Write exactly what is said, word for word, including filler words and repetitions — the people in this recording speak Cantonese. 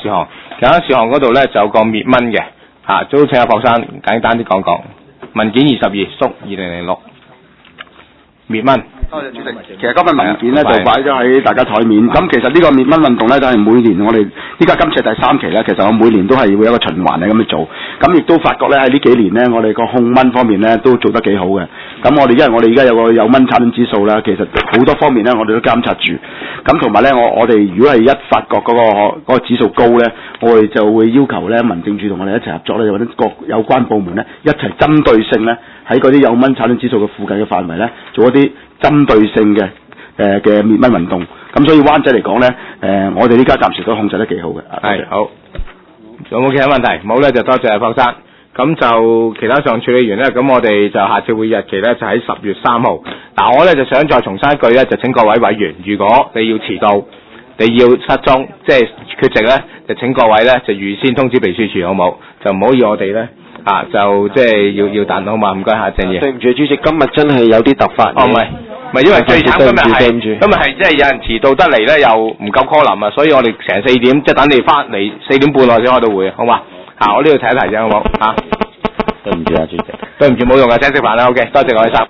事項。其他事項嗰度咧就有個滅蚊嘅，嚇、啊，都請阿霍生簡單啲講講。文件二十二，縮二零零六，滅蚊。 多謝主席。其實今日文件咧就擺咗喺大家台面。咁其實呢個滅蚊運動咧，就係每年我哋依家今次第三期咧，其實我每年都係會有一個循環係咁去做。咁亦都發覺咧喺呢幾年咧，我哋個控蚊方面咧都做得幾好嘅。咁我哋因為我哋而家有個有蚊產品指數啦，其實好多方面咧我哋都監察住。咁同埋咧，我我哋如果係一發覺嗰、嗰個嗰個指數高咧，我哋就會要求咧民政處同我哋一齊合作咧，或者各有關部門咧一齊針對性咧喺嗰啲有蚊產品指數嘅附近嘅範圍咧做一啲針對性嘅誒嘅滅蚊運動，咁所以灣仔嚟講咧，誒、呃、我哋呢家暫時都控制得幾好嘅。 係好，有冇其他問題？冇咧就多謝阿霍生。咁就其他上處理完咧，咁我哋就下次會議日期咧就喺十月三號。嗱，我咧就想再重申一句咧，就請各位委員，如果你要遲到，你要失蹤，即係缺席咧，就請各位咧就預先通知秘書處好冇？就唔好要我哋咧。啊，就即係要要彈好嘛，唔該下鄭爺。對唔住，主席，今日真係有啲突發。哦，唔係，唔係因為最慘今日係，今日係即係有人遲到得嚟咧，又唔夠 call 臨啊，所以我哋成四點，即係等你翻嚟四點半我先開到會，好嘛？啊，我呢度提一提啫，好冇？嚇，對唔住啊，主席。對唔住，冇用嘅，請食飯啦，OK，多謝各位生。